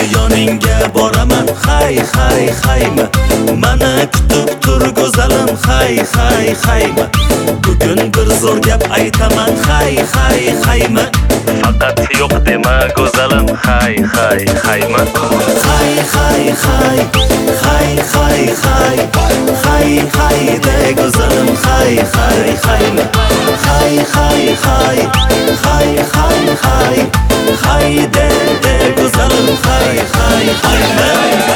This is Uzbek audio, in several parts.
yoningga boraman hay hay hayma mana kutib tur go'zalim hay hay hayma bugun bir zo'r gap aytaman hay hay hayma faqat yo'q dema go'zalim hay hay hayma hay hay hay hay hay hay hay hay de go'zalim hay hay hayma hay hay hay hay hay hay hay de go'zalim hay hay hayma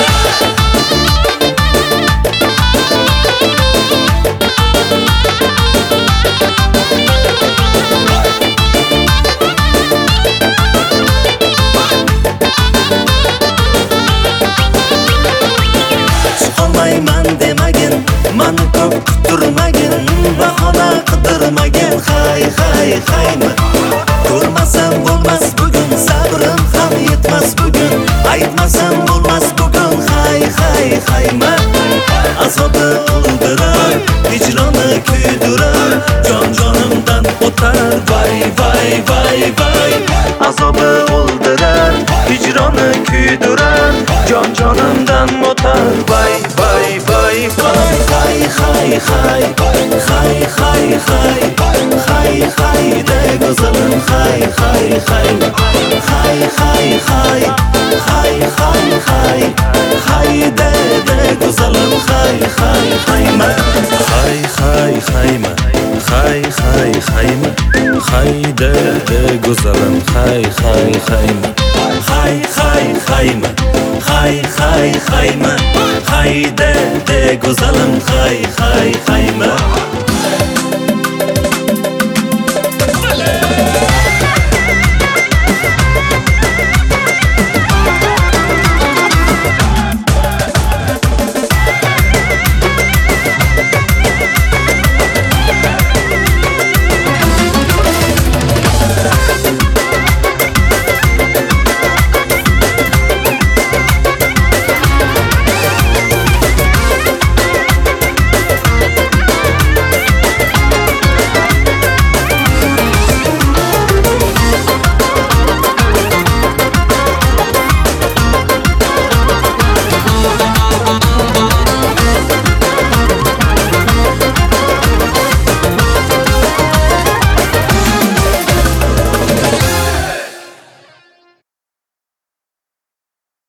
Mani ko'p kuturmagin, bahona qidirmagin hay hay hayma ko'rmasam bo'lmas bugun sabrim ham yetmas bugun aytmasam bo'lmas bugun hay hay hayma azobi o'ldirar hijroni kuydirar jon jonimdan o'tar vay vay vay vay azobi o'ldirar hijroni kuydirar jon jonimdan o'tar vay vay vay vay hay hay hay hay hay hay hay de go'zalim hay hay hay hay hay hay hay hay hay hay de go'zalim hay hay hayma hay hay hayma hay hay hayma hay de go'zalim hay hay hayma hay hay hayma hay hay hayma hay de go'zalim hay hay hayma